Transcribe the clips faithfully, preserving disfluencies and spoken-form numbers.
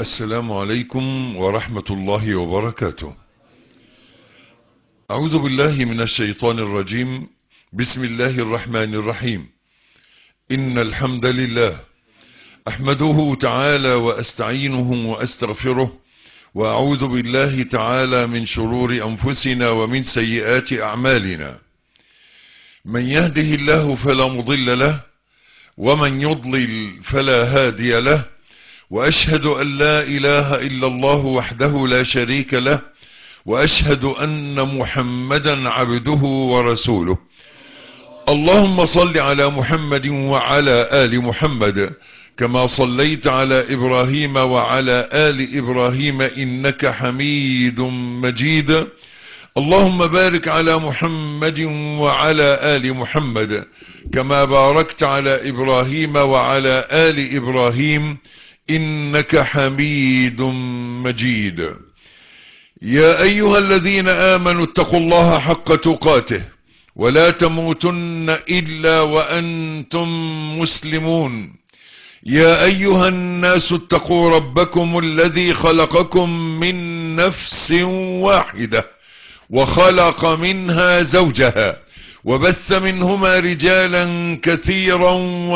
السلام عليكم ورحمة الله وبركاته. أعوذ بالله من الشيطان الرجيم. بسم الله الرحمن الرحيم. إن الحمد لله أحمده تعالى وأستعينه وأستغفره، وأعوذ بالله تعالى من شرور أنفسنا ومن سيئات أعمالنا. من يهده الله فلا مضل له، ومن يضلل فلا هادي له، وأشهد أن لا إله إلا الله وحده لا شريك له، وأشهد أن محمدا عبده ورسوله. اللهم صل على محمد وعلى آل محمد كما صليت على إبراهيم وعلى آل إبراهيم إنك حميد مجيد. اللهم بارك على محمد وعلى آل محمد كما باركت على إبراهيم وعلى آل إبراهيم إنك حميد مجيد. يا أيها الذين آمنوا اتقوا الله حق تقاته ولا تموتن إلا وأنتم مسلمون. يا أيها الناس اتقوا ربكم الذي خلقكم من نفس واحدة وخلق منها زوجها وبث منهما رجالا كثيرا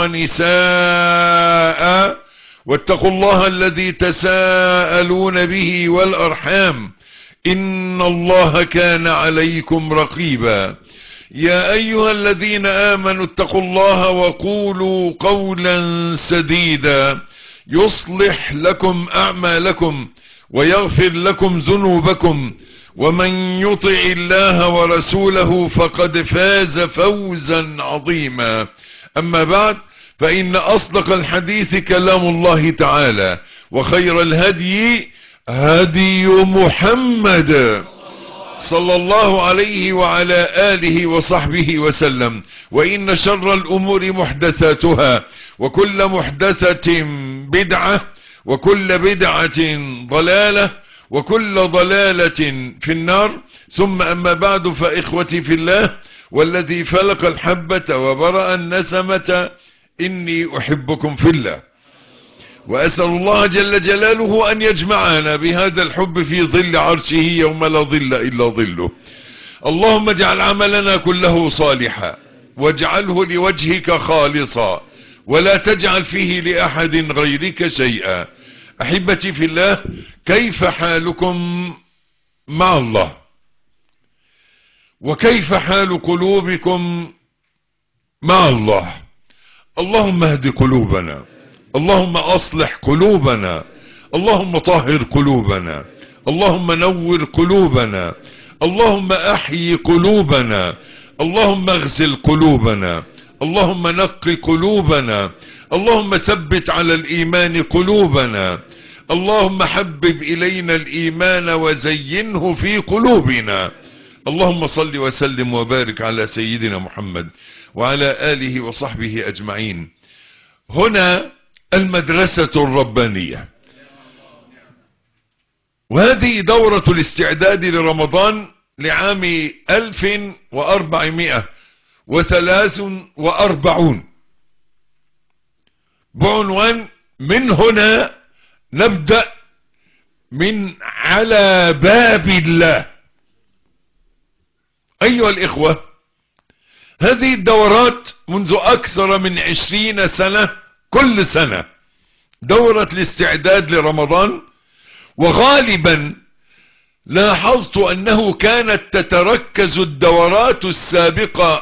ونساء، واتقوا الله الذي تساءلون به والأرحام إن الله كان عليكم رقيبا. يا أيها الذين آمنوا اتقوا الله وقولوا قولا سديدا يصلح لكم أعمالكم ويغفر لكم ذنوبكم، ومن يطع الله ورسوله فقد فاز فوزا عظيما. أما بعد، فإن أصدق الحديث كلام الله تعالى، وخير الهدي هدي محمد صلى الله عليه وعلى آله وصحبه وسلم. وإن شر الأمور محدثاتها، وكل محدثة بدعة، وكل بدعة ضلالة، وكل ضلالة في النار. ثم أما بعد، فإخوتي في الله والذي فلق الحبة وبرأ النسمة إني أحبكم في الله، وأسأل الله جل جلاله أن يجمعنا بهذا الحب في ظل عرشه يوم لا ظل إلا ظله. اللهم اجعل عملنا كله صالحا، واجعله لوجهك خالصا، ولا تجعل فيه لأحد غيرك شيئا. أحبتي في الله، كيف حالكم مع الله؟ وكيف حال قلوبكم مع الله؟ اللهم اهد قلوبنا، اللهم اصلح قلوبنا، اللهم طهر قلوبنا، اللهم نور قلوبنا، اللهم احيي قلوبنا، اللهم اغسل قلوبنا، اللهم نقي قلوبنا، اللهم ثبت على الايمان قلوبنا، اللهم حبب الينا الايمان وزينه في قلوبنا. اللهم صل وسلم وبارك على سيدنا محمد وعلى آله وصحبه أجمعين. هنا المدرسة الربانية، وهذه دورة الاستعداد لرمضان لعام ألف وأربعمائة وثلاث وأربعون، بعنوان من هنا نبدأ من على باب الله. أيها الإخوة، هذه الدورات منذ أكثر من عشرين سنة، كل سنة دورة الاستعداد لرمضان، وغالبا لاحظت أنه كانت تتركز الدورات السابقة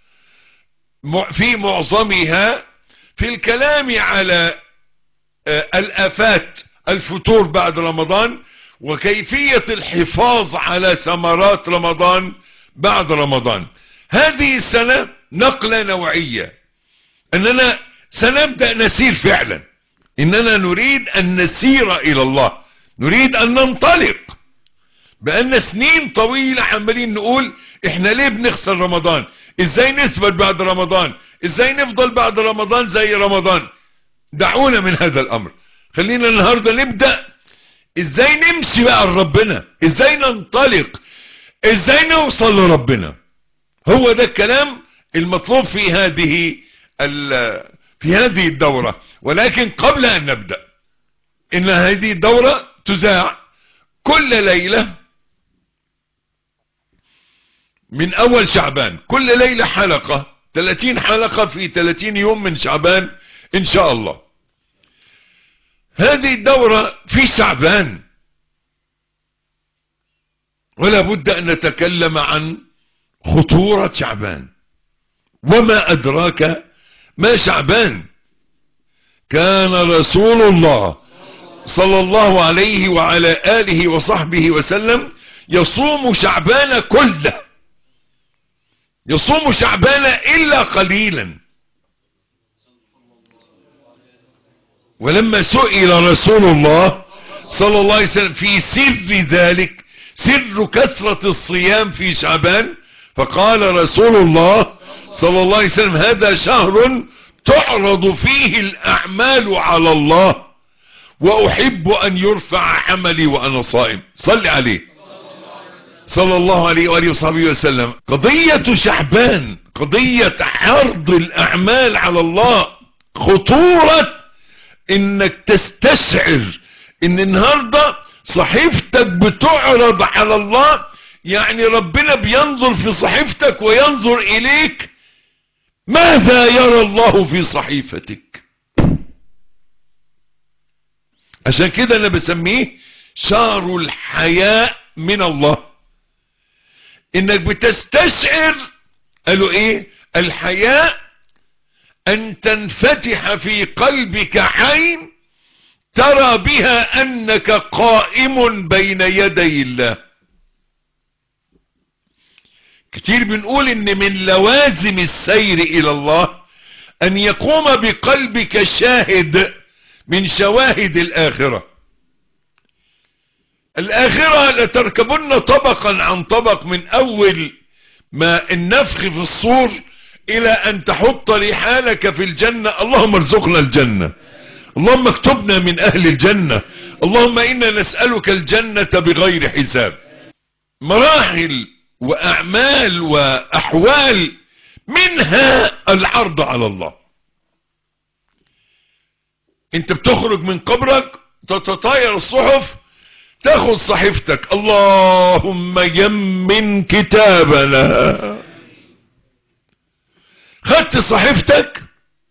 في معظمها في الكلام على الآفات الفتور بعد رمضان، وكيفية الحفاظ على ثمرات رمضان بعد رمضان. هذه السنة نقلة نوعية، أننا سنبدأ نسير فعلا، إننا نريد أن نسير إلى الله، نريد أن ننطلق. بأن سنين طويلة عمالين نقول إحنا ليه بنخسر رمضان، إزاي نثبت بعد رمضان، إزاي نفضل بعد رمضان زي رمضان. دعونا من هذا الأمر، خلينا النهاردة نبدأ إزاي نمشي بقى لربنا، إزاي ننطلق، إزاي نوصل لربنا. هو ده الكلام المطلوب في هذه في هذه الدورة. ولكن قبل أن نبدأ ان هذه الدورة تذاع كل ليلة من اول شعبان، كل ليلة حلقة، ثلاثين حلقة في ثلاثين يوم من شعبان ان شاء الله. هذه الدورة في شعبان، ولا بد ان نتكلم عن خطورة شعبان. وما ادراك ما شعبان؟ كان رسول الله صلى الله عليه وعلى آله وصحبه وسلم يصوم شعبان كله، يصوم شعبان إلا قليلا. ولما سئل رسول الله صلى الله عليه وسلم في سر ذلك، سر كثرة الصيام في شعبان، فقال رسول الله صلى الله عليه وسلم: هذا شهر تعرض فيه الأعمال على الله، وأحب أن يرفع عملي وأنا صائم. صل عليه صلى الله عليه وآله وصحبه وسلم. قضية شعبان قضية عرض الأعمال على الله، خطورة انك تستشعر ان النهاردة صحيفتك بتعرض على الله، يعني ربنا بينظر في صحيفتك وينظر إليك ماذا يرى الله في صحيفتك. عشان كده انا بسميه شهر الحياء من الله، انك بتستشعر. قالوا ايه الحياء؟ ان تنفتح في قلبك عين ترى بها انك قائم بين يدي الله. كتير بنقول ان من لوازم السير الى الله ان يقوم بقلبك شاهد من شواهد الاخرة. الاخرة لتركبن طبقا عن طبق، من اول ما النفخ في الصور الى ان تحط رحالك في الجنة. اللهم ارزقنا الجنة، اللهم اكتبنا من اهل الجنة، اللهم انا نسألك الجنة بغير حساب. مراحل واعمال واحوال، منها العرض على الله. انت بتخرج من قبرك تتطاير الصحف، تاخد صحيفتك، اللهم يمن كتابنا. خدت صحيفتك،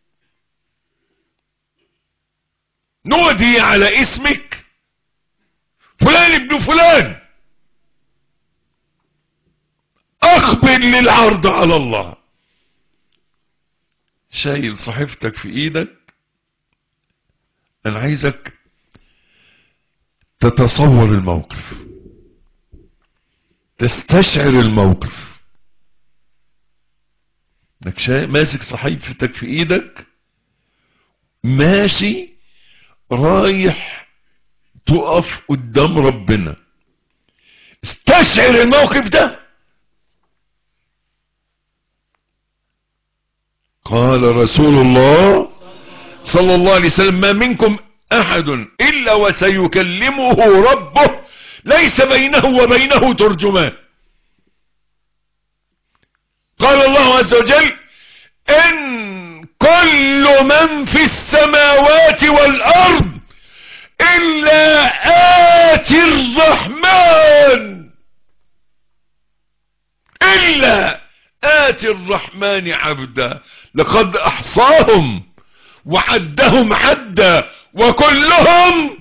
نودي على اسمك فلان ابن فلان، اقبل للعرض على الله. شايل صحيفتك في ايدك. انا عايزك تتصور الموقف، تستشعر الموقف، انك ماسك صحيفتك في ايدك، ماشي رايح تقف قدام ربنا. استشعر الموقف ده. قال رسول الله صلى الله عليه وسلم: ما منكم احد الا وسيكلمه ربه ليس بينه وبينه ترجمان. قال الله عز وجل: ان كل من في السماوات والارض الا آتي الرحمن الا آتي الرحمن عبدا لقد احصاهم وعدهم عدا وكلهم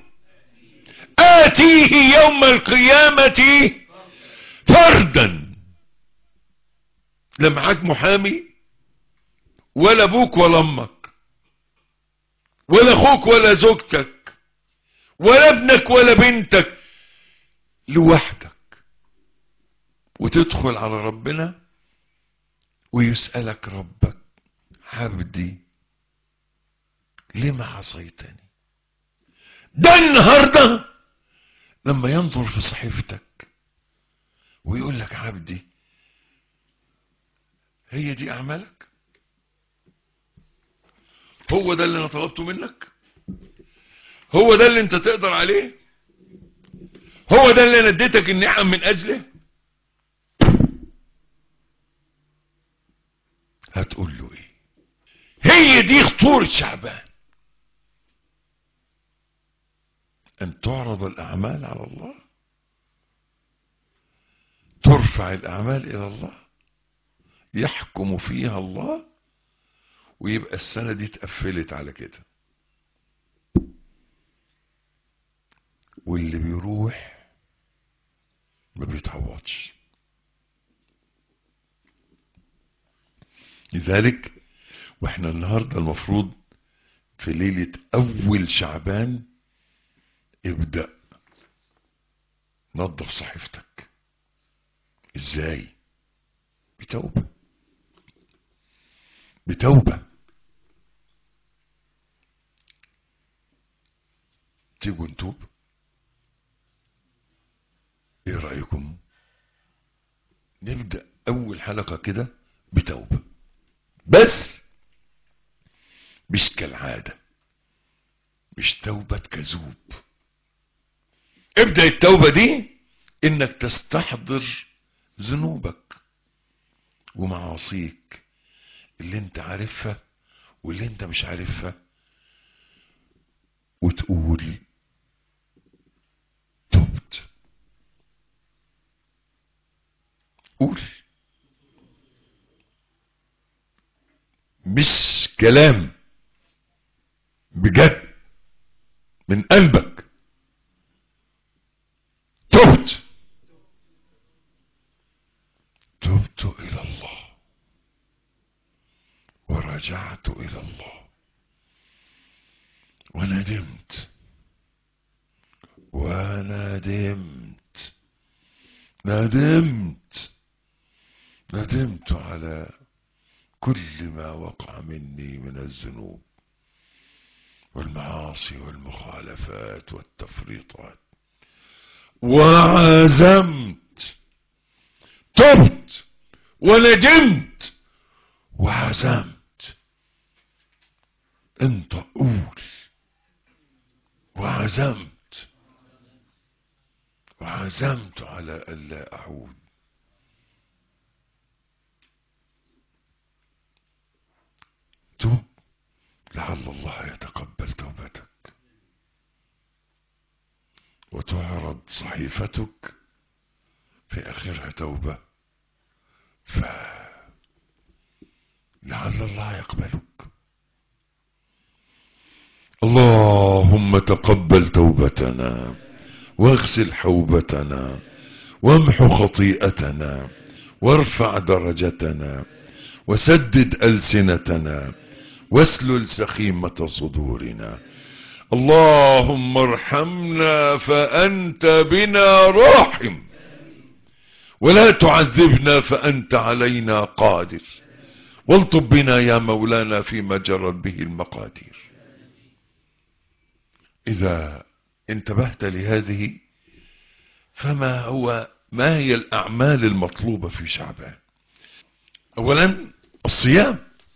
آتيه يوم القيامة فردا. لا معاك محامي ولا ابوك ولا امك ولا اخوك ولا زوجتك ولا ابنك ولا بنتك، لوحدك، وتدخل على ربنا ويسألك ربك: عبدي لما عصيتني؟ ده النهاردة لما ينظر في صحيفتك ويقول لك: عبدي، هي دي اعمالك؟ هو ده اللي انا طلبته منك؟ هو ده اللي انت تقدر عليه؟ هو ده اللي انا اديتك النعم من اجله؟ هتقول له ايه؟ هي دي خطورة شعبان. أن تعرض الأعمال على الله، ترفع الأعمال إلى الله، يحكم فيها الله، ويبقى السنة دي اتقفلت على كده. واللي بيروح ما بيتعوضش. لذلك واحنا النهاردة المفروض في ليلة أول شعبان ابدأ نظف صحيفتك. ازاي؟ بتوبة، بتوبة. تيجوا نتوب؟ ايه رأيكم نبدأ اول حلقة كده بتوبة، بس مش كالعادة، مش توبة كذوب. ابدأ التوبة دي انك تستحضر ذنوبك ومعاصيك اللي انت عارفها واللي انت مش عارفها، وتقول تبت. قول، مش كلام، بجد من قلبك تبت. تبت الى الله ورجعت الى الله وندمت وندمت ندمت ندمت على كل ما وقع مني من الذنوب والمعاصي والمخالفات والتفريطات، وعزمت. تبت وندمت وعزمت. انت قول وعزمت، وعزمت على ألا أعود. توب لعل الله يتقبل توبتك وتعرض صحيفتك في آخرها توبة، فلعل الله يقبلك. اللهم تقبل توبتنا واغسل حوبتنا وامحو خطيئتنا وارفع درجتنا وسدد ألسنتنا واسلل سخيمة صدورنا. اللهم ارحمنا فأنت بنا راحم، ولا تعذبنا فأنت علينا قادر، والطب بنا يا مولانا فيما جرت به المقادير. إذا انتبهت لهذه، فما هو ما هي الأعمال المطلوبة في شعبان؟ أولا الصيام.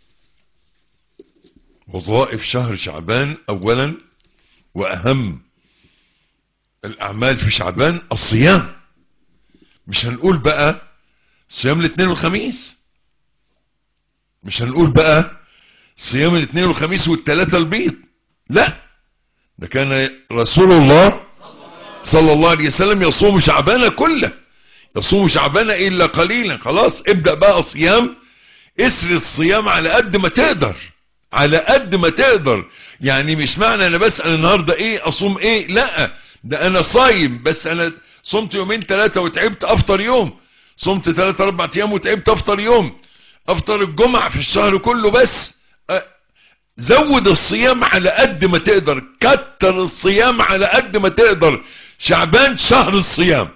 وظائف شهر شعبان أولا وأهم الأعمال في شعبان الصيام. مش هنقول بقى صيام الاثنين والخميس، مش هنقول بقى صيام الاثنين والخميس والثلاثة البيض، لا، ده كان رسول الله صلى الله عليه وسلم يصوم شعبان كله، يصوم شعبان إلا قليلا. خلاص ابدأ بقى صيام، اسرد الصيام على قد ما تقدر، على قد ما تقدر. يعني مش معنى انا بسأل النهاردة ايه اصوم ايه، لا، ده انا صايم بس انا صمت يومين ثلاثة وتعبت افطر يوم، صمت ثلاثة اربع ايام وتعبت افطر يوم، افطر الجمعة في الشهر كله. بس زود الصيام على قد ما تقدر، كتر الصيام على قد ما تقدر. شعبان شهر الصيام.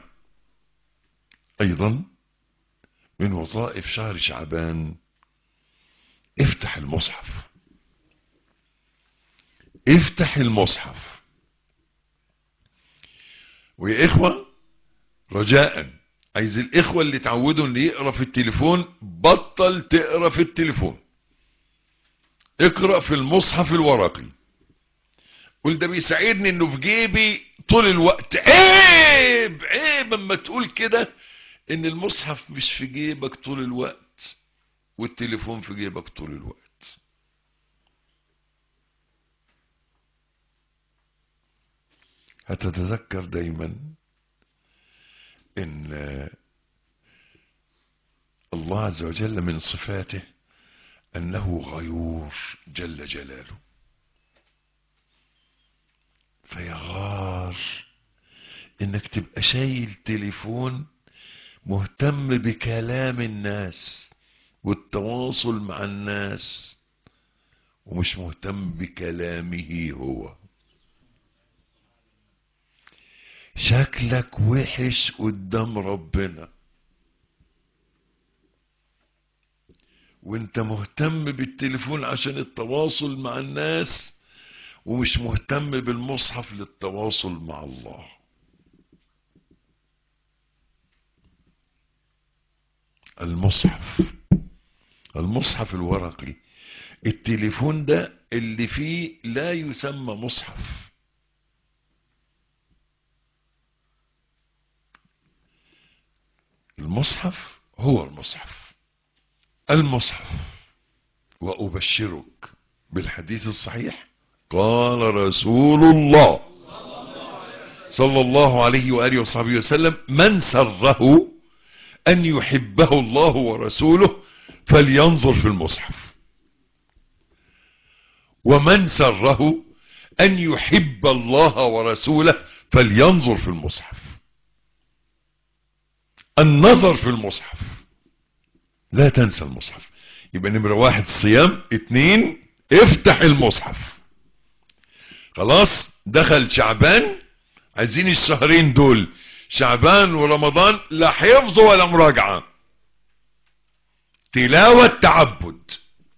ايضا من وظائف شهر شعبان افتح المصحف، افتح المصحف. ويا اخوة رجاء، عايز الاخوة اللي تعودوا ان يقرأ في التليفون، بطل تقرأ في التليفون، اقرأ في المصحف الورقي. قول ده بيساعدني انه في جيبي طول الوقت. عيب عيب اما تقول كده ان المصحف مش في جيبك طول الوقت والتليفون في جيبك طول الوقت. هتتذكر دايما ان الله عز وجل من صفاته انه غيور جل جلاله، فيغار انك تبقى شايل تليفون مهتم بكلام الناس والتواصل مع الناس ومش مهتم بكلامه هو. شكلك وحش قدام ربنا وانت مهتم بالتليفون عشان التواصل مع الناس ومش مهتم بالمصحف للتواصل مع الله. المصحف المصحف الورقي، التليفون ده اللي فيه لا يسمى مصحف. المصحف هو المصحف المصحف وأبشرك بالحديث الصحيح قال رسول الله صلى الله عليه وآله وصحبه وسلم من سره أن يحبه الله ورسوله فلينظر في المصحف، ومن سره أن يحب الله ورسوله فلينظر في المصحف. النظر في المصحف، لا تنسى المصحف. يبقى نمرة واحد الصيام، اتنين افتح المصحف. خلاص دخل شعبان، عايزين الشهرين دول شعبان ورمضان لا حفظ ولا مراجعة، تلاوة تعبد.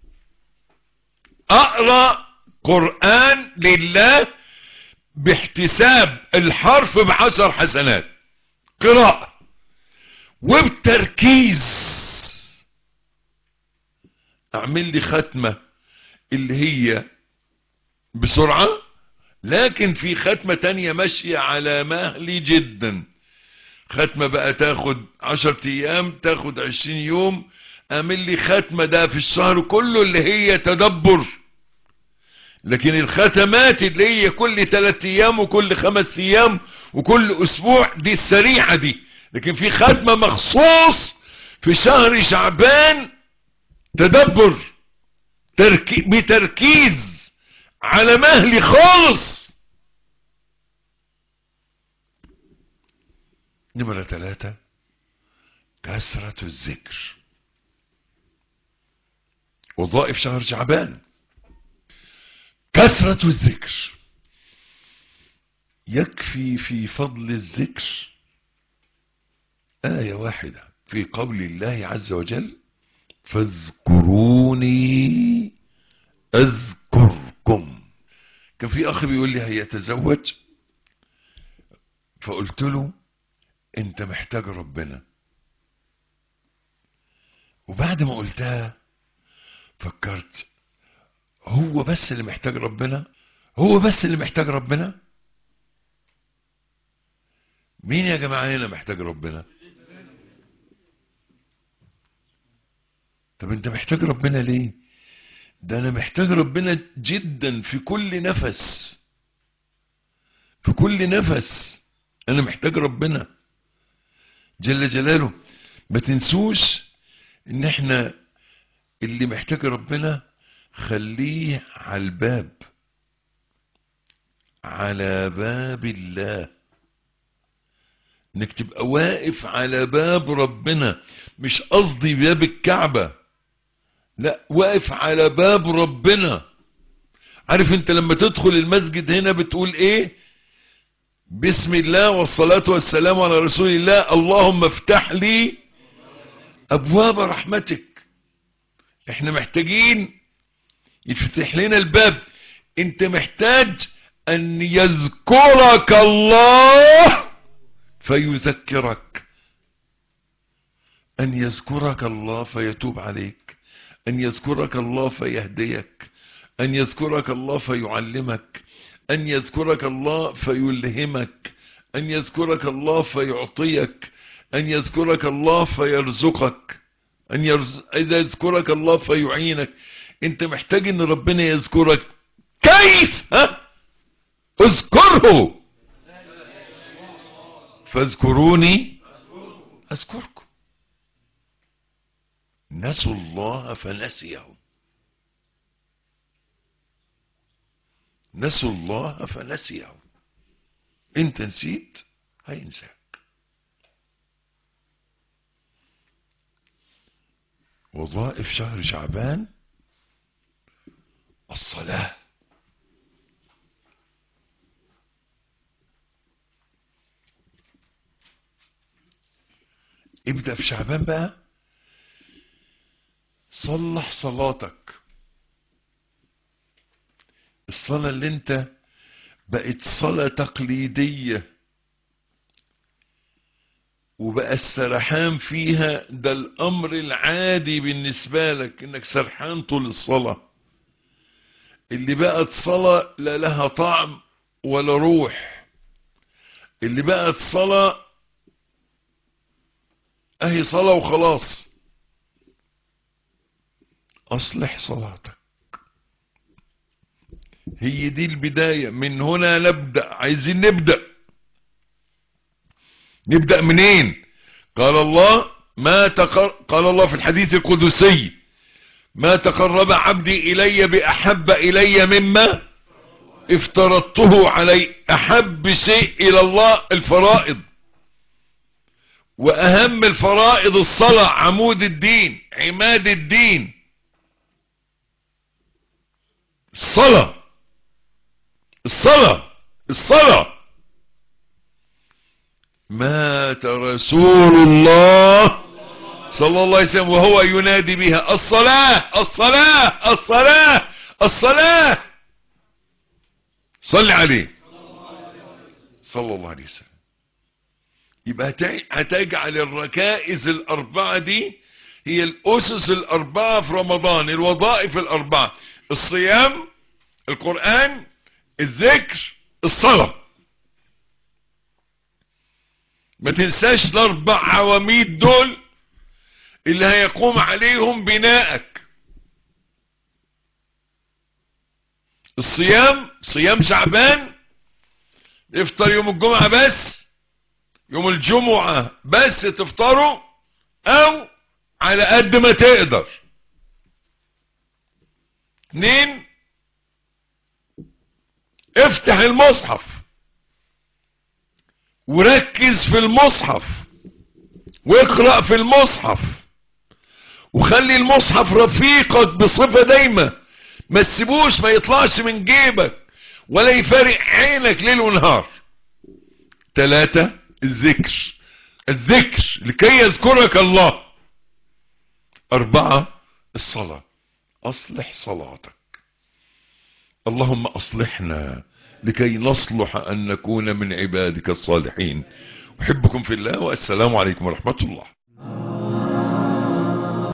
اقرأ قرآن لله باحتساب الحرف بعشر حسنات قراءة وبتركيز. اعمل لي ختمة اللي هي بسرعة، لكن في ختمة تانية ماشية على مهلي جدا، ختمة بقى تاخد عشر ايام تاخد عشرين يوم. اعمل لي ختمة ده في الشهر كله اللي هي تدبر. لكن الختمات اللي هي كل ثلاث ايام وكل خمس ايام وكل اسبوع دي السريعة دي. لكن في ختمة مخصوص في شهر شعبان تدبر تركي بتركيز على مهلي خالص. نمرة ثلاثة كثرة الذكر. وظائف شهر شعبان كثرة الذكر. يكفي في فضل الذكر آية واحدة في قول الله عز وجل فاذكروني اذكركم. كان في اخ بيقول لي هيتزوج، فقلت له انت محتاج ربنا. وبعد ما قلتها فكرت هو بس اللي محتاج ربنا؟ هو بس اللي محتاج ربنا؟ مين يا جماعة هنا محتاج ربنا؟ طب انت محتاج ربنا ليه؟ ده انا محتاج ربنا جدا في كل نفس، في كل نفس انا محتاج ربنا جل جلاله. ما تنسوش ان احنا اللي محتاج ربنا خليه على الباب، على باب الله. انك تبقى واقف على باب ربنا، مش قصدي باب الكعبة، لا، واقف على باب ربنا. عارف انت لما تدخل المسجد هنا بتقول ايه؟ بسم الله والصلاة والسلام على رسول الله، اللهم افتح لي ابواب رحمتك. احنا محتاجين يفتح لنا الباب. انت محتاج ان يذكرك الله فيذكرك، ان يذكرك الله فيتوب عليك، ان يذكرك الله فيهديك، ان يذكرك الله فيعلمك، ان يذكرك الله فيلهمك، ان يذكرك الله فيعطيك، ان يذكرك الله فيرزقك، ان يرز... اذا يذكرك الله فيعينك. انت محتاج ان ربنا يذكرك. كيف؟ ها؟ اذكره فاذكروني اذكركم. نسوا الله فنسيهم، نسوا الله فنسيهم. انت نسيت هينساك. وظائف شهر شعبان الصلاة. ابدأ في شعبان بقى، صلح صلاتك. الصلاة اللي انت بقت صلاة تقليدية وبقى السرحان فيها ده الامر العادي بالنسبة لك، انك سرحان طول الصلاة، اللي بقت صلاة لا لها طعم ولا روح، اللي بقت صلاة اهي صلاة وخلاص. اصلح صلاتك، هي دي البداية. من هنا نبدأ. عايزين نبدأ. نبدأ منين؟ قال الله ما تقر... قال الله في الحديث القدسي ما تقرب عبدي إلي بأحب إلي مما افترضته علي. أحب شيء إلى الله الفرائض، وأهم الفرائض الصلاة، عمود الدين، عماد الدين، الصلاة الصلاة الصلاة. مات رسول الله صلى الله عليه وسلم وهو ينادي بها الصلاة الصلاة الصلاة الصلاة. صل عليه صلى الله عليه وسلم. يبقى هتجعل الركائز الأربعة دي هي الأسس الأربعة في رمضان، الوظائف الأربعة: الصيام، القرآن، الذكر، الصلاة. ما تنساش الأربع عواميد دول اللي هيقوم عليهم بناءك. الصيام، صيام شعبان، افطر يوم الجمعة بس، يوم الجمعة بس تفطروا او على قد ما تقدر. اتنين، افتح المصحف وركز في المصحف واقرأ في المصحف، وخلي المصحف رفيقك بصفة دايمة، ما تسيبوش ما يطلعش من جيبك ولا يفارق عينك ليل ونهار. ثلاثة، الذكر، الذكر لكي يذكرك الله. أربعة، الصلاة. أصلح صلاتك. اللهم أصلحنا لكي نصلح أن نكون من عبادك الصالحين. أحبكم في الله، والسلام عليكم ورحمة الله.